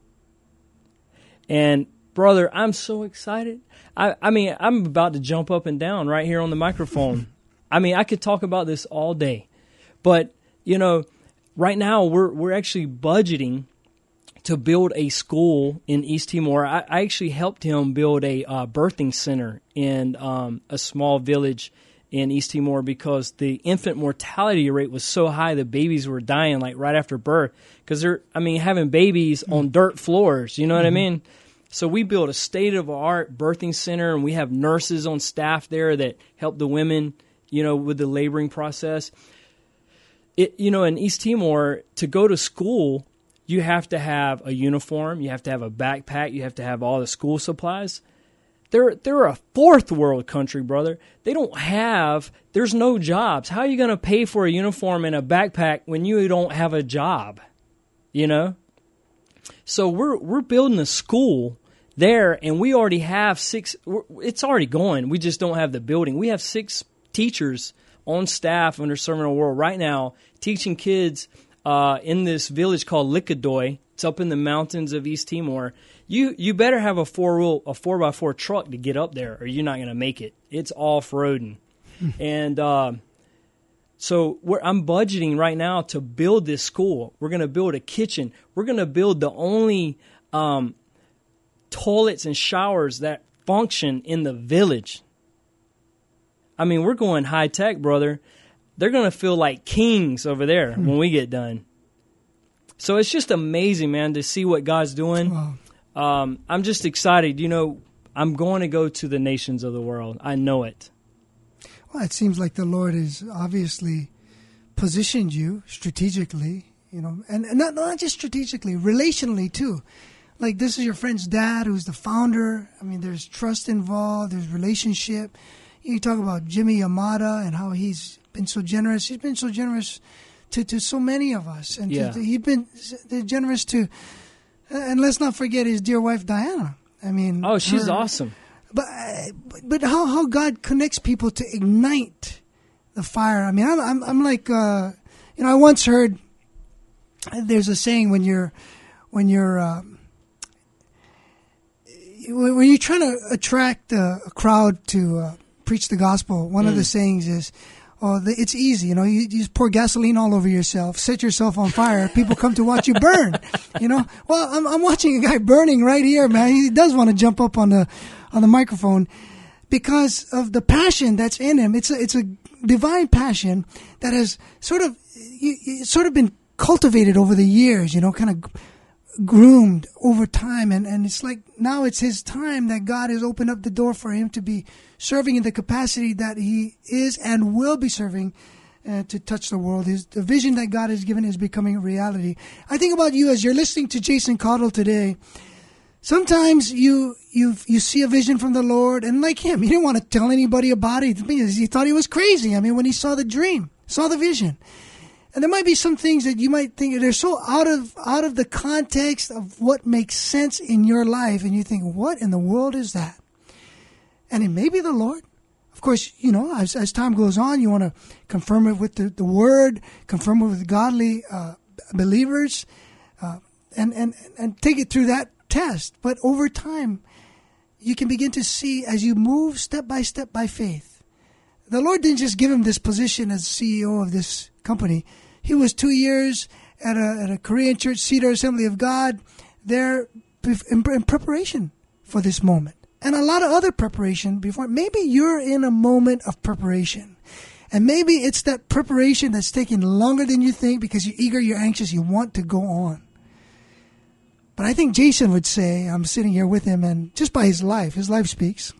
And, brother, I'm so excited. I, I mean, I'm about to jump up and down right here on the microphone. I mean, I could talk about this all day. But, you know, right now we're we're actually budgeting to build a school in East Timor. I, I actually helped him build a uh, birthing center in um, a small village in East Timor, because the infant mortality rate was so high the babies were dying like right after birth, because they're, I mean, having babies mm-hmm. on dirt floors, you know mm-hmm. what I mean? So we built a state-of-the-art birthing center, and we have nurses on staff there that help the women, you know, with the laboring process. It, you know, in East Timor, to go to school, you have to have a uniform, you have to have a backpack, you have to have all the school supplies. They're they're a fourth world country, brother. They don't have, there's no jobs. How are you going to pay for a uniform and a backpack when you don't have a job? You know? So we're we're building a school there, and we already have six, it's already going. We just don't have the building. We have six teachers on staff under Serving Our World right now, teaching kids uh, in this village called Likadoi. It's up in the mountains of East Timor. You you better have a four wheel a four by four truck to get up there, or you're not going to make it. It's off roading, and uh, so we're, I'm budgeting right now to build this school. We're going to build a kitchen. We're going to build the only um, toilets and showers that function in the village. I mean, we're going high tech, brother. They're going to feel like kings over there when we get done. So it's just amazing, man, to see what God's doing. Wow. Um, I'm just excited. You know, I'm going to go to the nations of the world. I know it. Well, it seems like the Lord has obviously positioned you strategically, you know, and, and not, not just strategically, relationally too. Like, this is your friend's dad who's the founder. I mean, there's trust involved. There's relationship. You talk about Jimmy Yamada and how he's been so generous. He's been so generous to, to so many of us. And yeah. to, to, he's been generous to, and let's not forget his dear wife, Diana. I mean. Oh, she's her, awesome. But but how, how God connects people to ignite the fire. I mean, I'm, I'm, I'm like, uh, you know, I once heard, there's a saying when you're, when you're, um, when you're trying to attract a, a crowd to uh, preach the gospel, one mm. of the sayings is, "Oh, the, it's easy. You know, you, you just pour gasoline all over yourself, set yourself on fire. People come to watch you burn." You know, well, I'm, I'm watching a guy burning right here, man. He does want to jump up on the on the microphone because of the passion that's in him. It's a, it's a divine passion that has sort of it's sort of been cultivated over the years. You know, kind of groomed over time, and, and it's like now it's his time that God has opened up the door for him to be serving in the capacity that he is and will be serving uh, to touch the world. His, the vision that God has given is becoming a reality. I think about you as you're listening to Jason Caudill today. Sometimes you you you see a vision from the Lord, and like him, he didn't want to tell anybody about it because he thought he was crazy. I mean, when he saw the dream, saw the vision. And there might be some things that you might think they're so out of out of the context of what makes sense in your life, and you think, what in the world is that? And it may be the Lord. Of course, you know, as, as time goes on, you want to confirm it with the, the Word, confirm it with godly uh, believers, uh, and, and, and take it through that test. But over time, you can begin to see as you move step by step by faith. The Lord didn't just give him this position as C E O of this company. He was two years at a, at a Korean church, Cedar Assembly of God, there in, in preparation for this moment. And a lot of other preparation before. Maybe you're in a moment of preparation. And maybe it's that preparation that's taking longer than you think because you're eager, you're anxious, you want to go on. But I think Jason would say, I'm sitting here with him, and just by his life, his life speaks,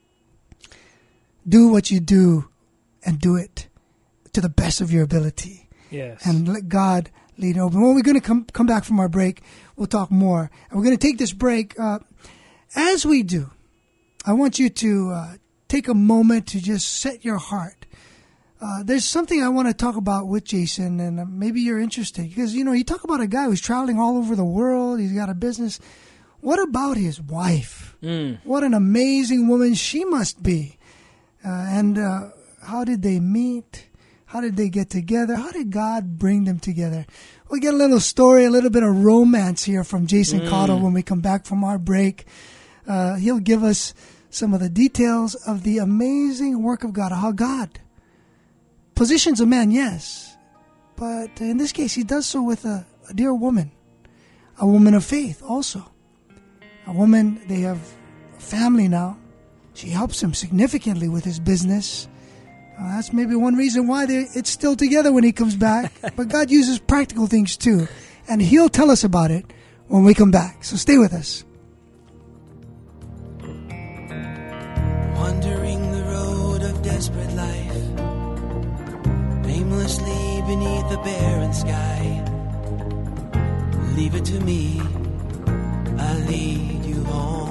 do what you do and do it to the best of your ability. Yes. And let God lead over. When we're going to come come back from our break, we'll talk more. And we're going to take this break. Uh, as we do, I want you to uh, take a moment to just set your heart. Uh, there's something I want to talk about with Jason, and uh, maybe you're interested. Because, you know, you talk about a guy who's traveling all over the world. He's got a business. What about his wife? Mm. What an amazing woman she must be. Uh, and uh, how did they meet? How did they get together? How did God bring them together? We'll get a little story, a little bit of romance here from Jason mm. Caudill when we come back from our break. Uh, he'll give us some of the details of the amazing work of God, how God positions a man, yes. But in this case, he does so with a, a dear woman, a woman of faith also. A woman, they have a family now. She helps him significantly with his business. Uh, that's maybe one reason why it's still together when he comes back. But God uses practical things too. And he'll tell us about it when we come back. So stay with us. Wandering the road of desperate life, aimlessly beneath the barren sky. Leave it to me, I'll lead you home.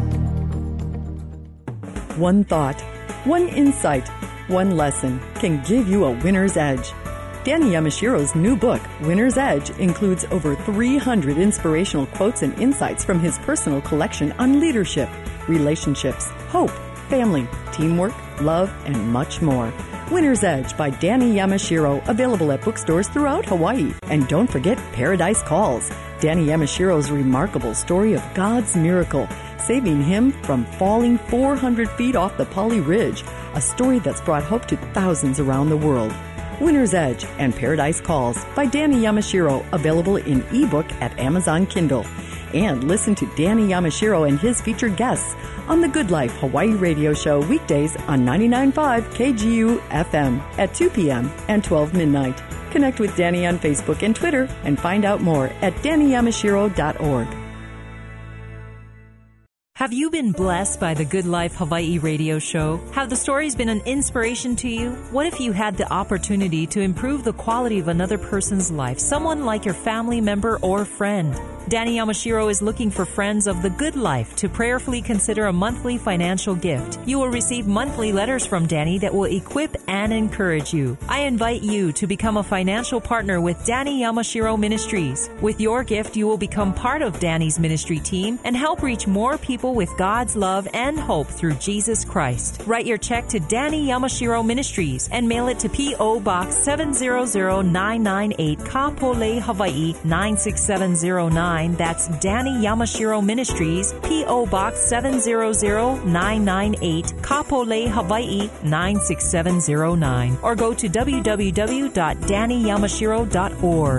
One thought, one insight, one lesson can give you a winner's edge. Danny Yamashiro's new book, Winner's Edge, includes over three hundred inspirational quotes and insights from his personal collection on leadership, relationships, hope, family, teamwork, love, and much more. Winner's Edge by Danny Yamashiro, available at bookstores throughout Hawaii. And don't forget Paradise Calls, Danny Yamashiro's remarkable story of God's miracle, saving him from falling four hundred feet off the Pali Ridge, a story that's brought hope to thousands around the world. Winner's Edge and Paradise Calls by Danny Yamashiro, available in ebook at Amazon Kindle. And listen to Danny Yamashiro and his featured guests on the Good Life Hawaii radio show weekdays on ninety-nine point five K G U F M at two p.m. and twelve midnight. Connect with Danny on Facebook and Twitter and find out more at danny yamashiro dot org. Have you been blessed by the Good Life Hawaii radio show? Have the stories been an inspiration to you? What if you had the opportunity to improve the quality of another person's life, someone like your family member or friend? Danny Yamashiro is looking for friends of the good life to prayerfully consider a monthly financial gift. You will receive monthly letters from Danny that will equip and encourage you. I invite you to become a financial partner with Danny Yamashiro Ministries. With your gift, you will become part of Danny's ministry team and help reach more people with God's love and hope through Jesus Christ. Write your check to Danny Yamashiro Ministries and mail it to P O. Box seven zero zero nine nine eight, Kapolei, Hawaii nine six seven zero nine. That's Danny Yamashiro Ministries, P O. Box seven zero zero nine nine eight, Kapolei, Hawaii nine six seven zero nine. Or go to w w w dot danny yamashiro dot org.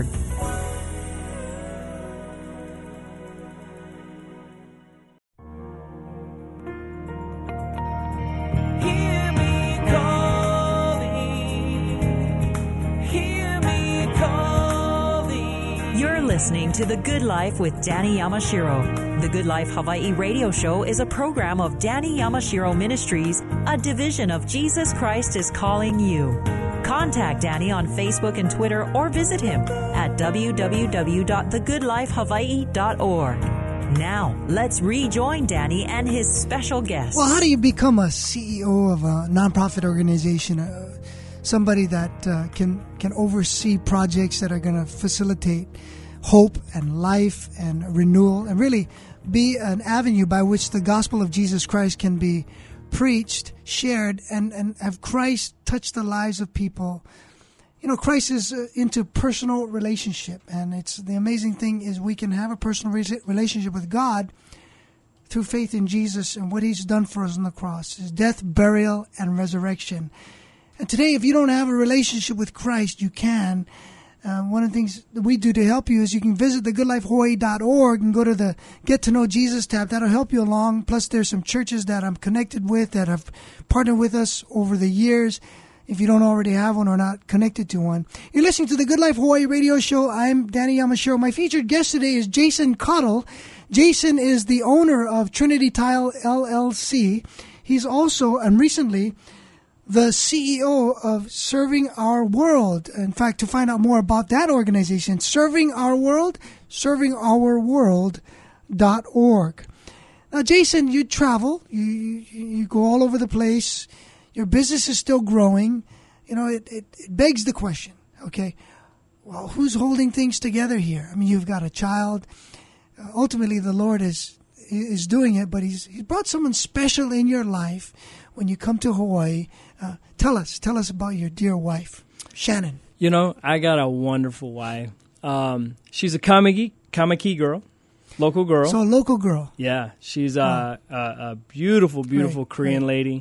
Listening to The Good Life with Danny Yamashiro. The Good Life Hawaii radio show is a program of Danny Yamashiro Ministries, a division of Jesus Christ is Calling You. Contact Danny on Facebook and Twitter or visit him at w w w dot the good life hawaii dot org. Now, let's rejoin Danny and his special guest. Well, how do you become a C E O of a nonprofit organization? Uh, somebody that uh, can, can oversee projects that are going to facilitate hope and life and renewal, and really be an avenue by which the gospel of Jesus Christ can be preached, shared, and, and have Christ touch the lives of people. You know, Christ is uh, into personal relationship, and it's the amazing thing is we can have a personal re- relationship with God through faith in Jesus and what He's done for us on the cross, His death, burial, and resurrection. And today, if you don't have a relationship with Christ, you can. Uh, one of the things that we do to help you is you can visit the good life hawaii dot org and go to the Get to Know Jesus tab. That'll help you along. Plus, there's some churches that I'm connected with that have partnered with us over the years. If you don't already have one or not connected to one. You're listening to the Good Life Hawaii radio show. I'm Danny Yamashiro. My featured guest today is Jason Cottle. Jason is the owner of Trinity Tile L L C. He's also, and recently, the C E O of Serving Our World. In fact, to find out more about that organization, Serving Our World, serving our world dot org. Now, Jason, you travel, you, you you go all over the place. Your business is still growing. You know, it, it, it begs the question, okay, well, who's holding things together here? I mean, you've got a child. Uh, ultimately, the Lord is is doing it, but he's, he's brought someone special in your life when you come to Hawaii. Uh, tell us, tell us about your dear wife, Shannon. You know, I got a wonderful wife. Um, she's a Kamiki, Kamiki girl, local girl. So a local girl. Yeah, she's a, oh. a, a beautiful, beautiful great, Korean great. lady.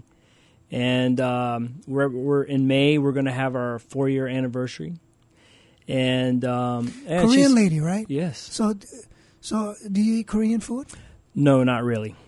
And um, we're, we're in May, we're going to have our four-year anniversary. And, um, and Korean lady, right? Yes. So, so do you eat Korean food? No, not really.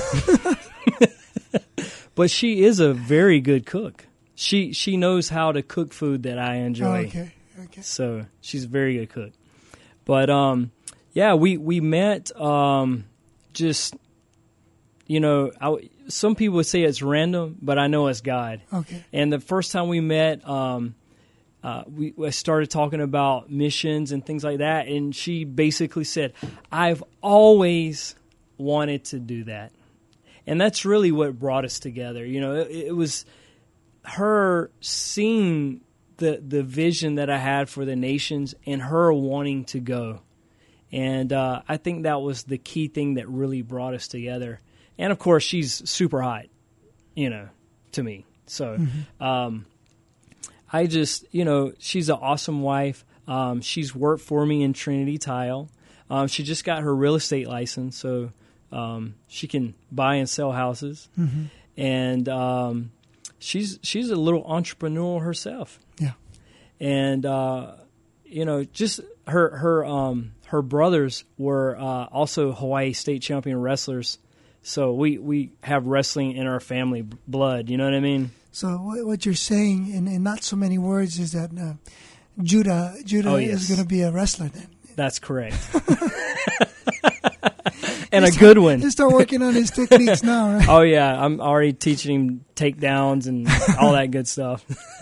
But she is a very good cook. She she knows how to cook food that I enjoy. Oh, okay, okay. So she's a very good cook. But um, yeah, we we met um, just you know, I, some people would say it's random, but I know it's God. Okay. And the first time we met, um, uh, we, we started talking about missions and things like that, and she basically said, "I've always wanted to do that." And that's really what brought us together. You know, it, it was her seeing the the vision that I had for the nations and her wanting to go. And uh, I think that was the key thing that really brought us together. And, of course, she's super hot, you know, to me. So mm-hmm. um, I just, you know, she's an awesome wife. Um, she's worked for me in Trinity Tile. Um, she just got her real estate license, so um, she can buy and sell houses. Mm-hmm. And um, she's she's a little entrepreneur herself. Yeah. And, uh, you know, just her her um, her brothers were uh, also Hawaii state champion wrestlers. So we, we have wrestling in our family blood, you know what I mean? So what you're saying in, in not so many words is that uh, Judah Judah oh, yes. is going to be a wrestler then. That's correct. and a He's good start, one. He'll start working on his techniques now, right? Oh, yeah. I'm already teaching him takedowns and all that good stuff.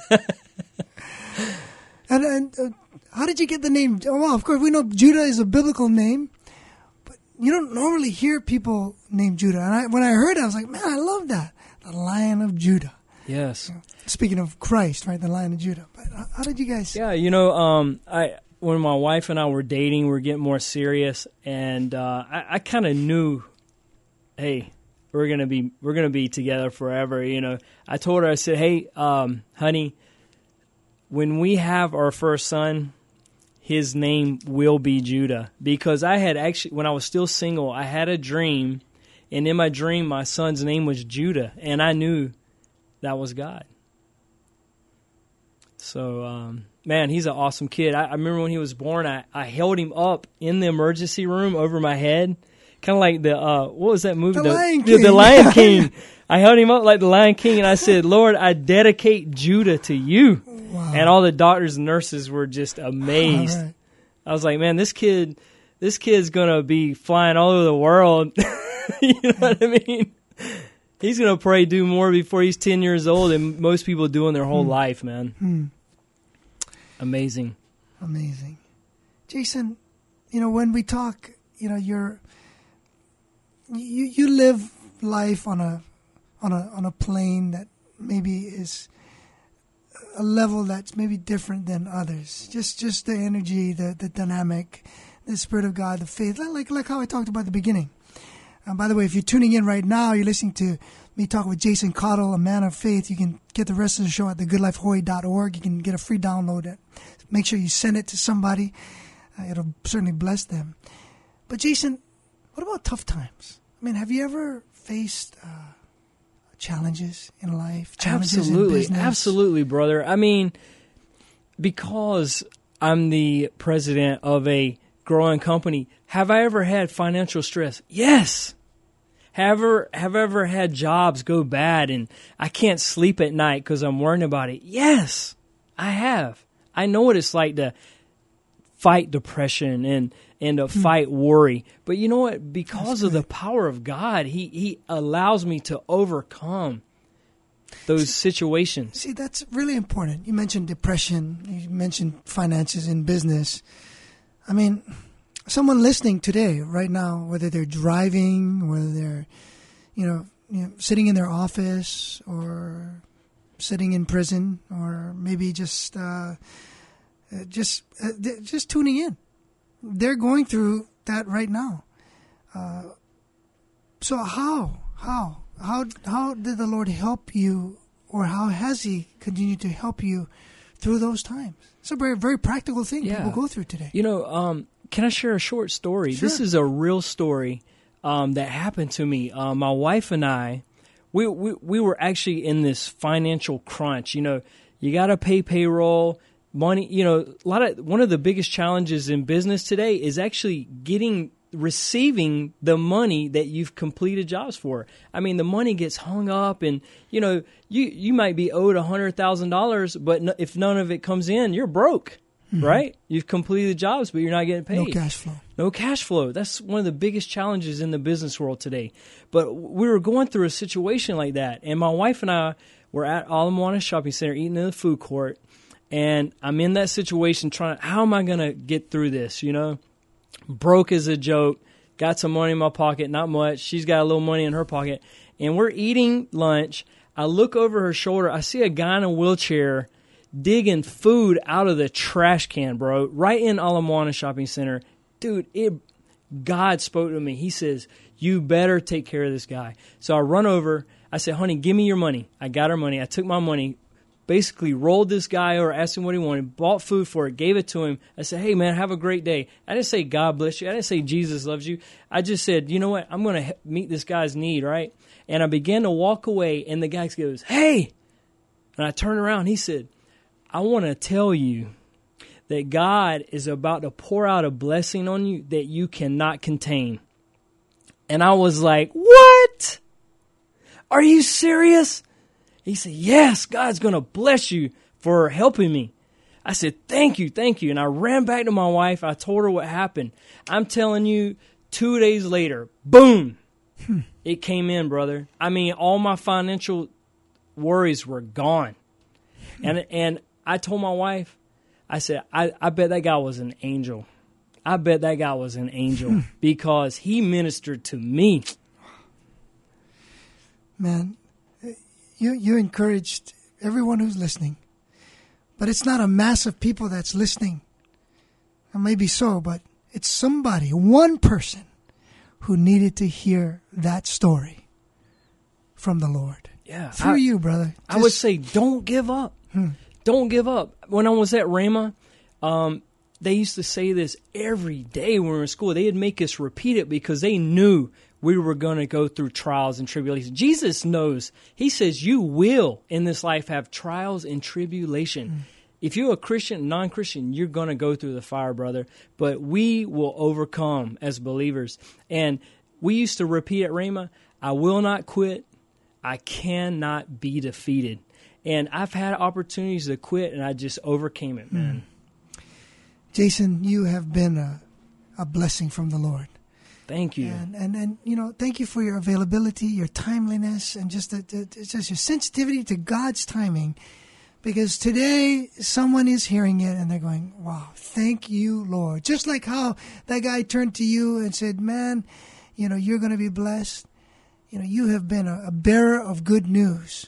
And, and uh, how did you get the name? Oh, well, of course, we know Judah is a biblical name, but you don't normally hear people named Judah. And I, when I heard it, I was like, man, I love that. The Lion of Judah. Yes. You know, speaking of Christ, right? The Lion of Judah. But how, how did you guys? Yeah, you know, um, I when my wife and I were dating, we were getting more serious, and uh, I, I kind of knew, hey, we're gonna be we're gonna be together forever. You know, I told her, I said, hey, um, honey, when we have our first son, his name will be Judah, because I had actually, when I was still single, I had a dream, and in my dream, my son's name was Judah, and I knew that was God. So, um, man, he's an awesome kid. I, I remember when he was born, I, I held him up in the emergency room over my head, kind of like the, uh, what was that movie? The, the Lion the, King. The Lion King. I held him up like the Lion King, and I said, Lord, I dedicate Judah to you. Wow. And all the doctors and nurses were just amazed. Right. I was like, man, this kid, this kid's going to be flying all over the world. You know what I mean? He's going to probably do more before he's ten years old than most people do in their whole hmm. life, man. Hmm. Amazing. Amazing. Jason, you know, when we talk, you know, you're, you, you live life on a, on a, on a plane that maybe is a level that's maybe different than others. Just, just the energy, the, the dynamic, the Spirit of God, the faith, like, like how I talked about at the beginning. Uh, by the way, if you're tuning in right now, you're listening to me talk with Jason Cottle, a man of faith. You can get the rest of the show at the good life hawaii dot org. You can get a free download. It. Make sure you send it to somebody. Uh, it'll certainly bless them. But Jason, what about tough times? I mean, have you ever faced uh, challenges in life? Challenges absolutely, in business? Absolutely, brother. I mean, because I'm the president of a growing company, have I ever had financial stress? Yes. Have ever, have ever had jobs go bad and I can't sleep at night because I'm worrying about it? Yes, I have. I know what it's like to fight depression and, and to fight worry. But you know what? Because of the power of God, he, he allows me to overcome those see, situations. See, that's really important. You mentioned depression. You mentioned finances in business. I mean, someone listening today, right now, whether they're driving, whether they're, you know, you know, sitting in their office or sitting in prison, or maybe just, uh, just, uh, just tuning in, they're going through that right now. Uh, so how, how, how, how did the Lord help you, or how has He continued to help you through those times? It's a very, very practical thing yeah. people go through today. You know, um, can I share a short story? Sure. This is a real story um, that happened to me. Uh, my wife and I, we, we we were actually in this financial crunch. You know, you got to pay payroll, money. You know, a lot of one of the biggest challenges in business today is actually getting receiving the money that you've completed jobs for. I mean, the money gets hung up, and you know, you you might be owed a hundred thousand dollars, but no, if none of it comes in, you're broke, mm-hmm. right? You've completed jobs, but you're not getting paid. No cash flow. No cash flow. That's one of the biggest challenges in the business world today. But we were going through a situation like that, and my wife and I were at Ala Moana Shopping Center eating in the food court, and I'm in that situation trying. How am I going to get through this? You know. Broke as a joke, got some money in my pocket, not much. She's got a little money in her pocket. And we're eating lunch. I look over her shoulder. I see a guy in a wheelchair digging food out of the trash can, bro, right in Ala Moana Shopping Center. Dude, it, God spoke to me. He says, you better take care of this guy. So I run over. I said, honey, give me your money. I got her money. I took my money. Basically rolled this guy over, asked him what he wanted, bought food for it, gave it to him. I said, hey, man, have a great day. I didn't say God bless you. I didn't say Jesus loves you. I just said, you know what? I'm going to meet this guy's need, right? And I began to walk away, and the guy goes, hey. And I turned around. He said, I want to tell you that God is about to pour out a blessing on you that you cannot contain. And I was like, what? Are you serious? He said, yes, God's going to bless you for helping me. I said, thank you, thank you. And I ran back to my wife. I told her what happened. I'm telling you, Two days later, boom, hmm. it came in, brother. I mean, all my financial worries were gone. Hmm. And and I told my wife, I said, I, I bet that guy was an angel. I bet that guy was an angel hmm. because he ministered to me. Man, you you encouraged everyone who's listening. But it's not a mass of people that's listening. Or maybe so, but it's somebody, one person, who needed to hear that story from the Lord. Yeah, Through I, you, brother. Just, I would say don't give up. Hmm. Don't give up. When I was at Rhema, um, they used to say this every day when we were in school. They'd make us repeat it because they knew we were going to go through trials and tribulations. Jesus knows. He says you will in this life have trials and tribulation. Mm. If you're a Christian, non-Christian, you're going to go through the fire, brother. But we will overcome as believers. And we used to repeat at Rhema, I will not quit. I cannot be defeated. And I've had opportunities to quit, and I just overcame it, man. Mm. Jason, you have been a, a blessing from the Lord. Thank you. And, and, and, you know, thank you for your availability, your timeliness, and just, the, the, just your sensitivity to God's timing. Because today, someone is hearing it, and they're going, wow, thank you, Lord. Just like how that guy turned to you and said, man, you know, you're going to be blessed. You know, you have been a, a bearer of good news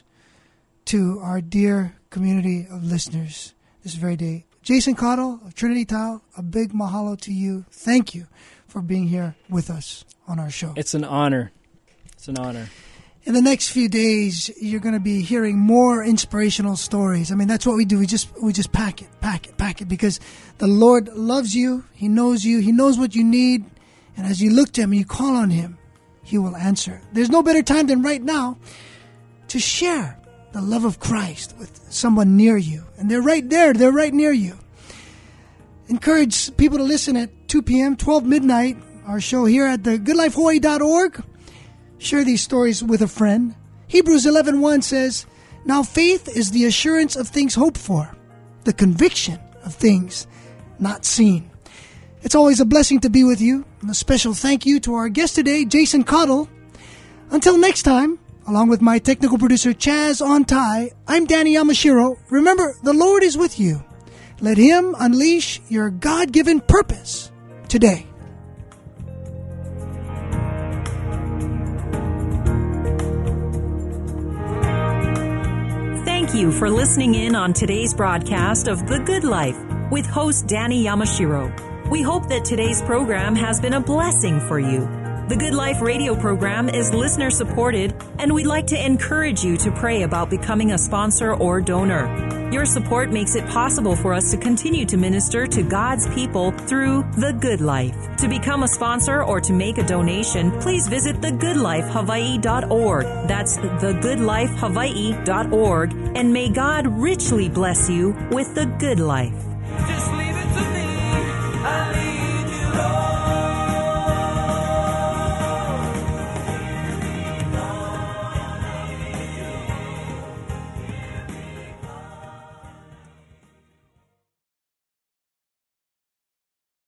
to our dear community of listeners this very day. Jason Cottle of Trinity Tile, a big mahalo to you. Thank you for being here with us on our show. It's an honor. It's an honor. In the next few days, you're going to be hearing more inspirational stories. I mean, that's what we do. We just we just pack it, pack it, pack it, because the Lord loves you. He knows you. He knows what you need. And as you look to Him and you call on Him, He will answer. There's no better time than right now to share the love of Christ with someone near you. And they're right there. They're right near you. Encourage people to listen at two p.m., twelve midnight, our show here at the good life hawaii dot org. Share these stories with a friend. Hebrews eleven one says, now faith is the assurance of things hoped for, the conviction of things not seen. It's always a blessing to be with you. And a special thank you to our guest today, Jason Cottle. Until next time, along with my technical producer, Chaz Ontai, I'm Danny Yamashiro. Remember, the Lord is with you. Let Him unleash your God-given purpose today. Thank you for listening in on today's broadcast of The Good Life with host Danny Yamashiro. We hope that today's program has been a blessing for you. The Good Life radio program is listener supported, and we'd like to encourage you to pray about becoming a sponsor or donor. Your support makes it possible for us to continue to minister to God's people through The Good Life. To become a sponsor or to make a donation, please visit the good life hawaii dot org. That's the good life hawaii dot org, and may God richly bless you with the good life. Just leave it to me. I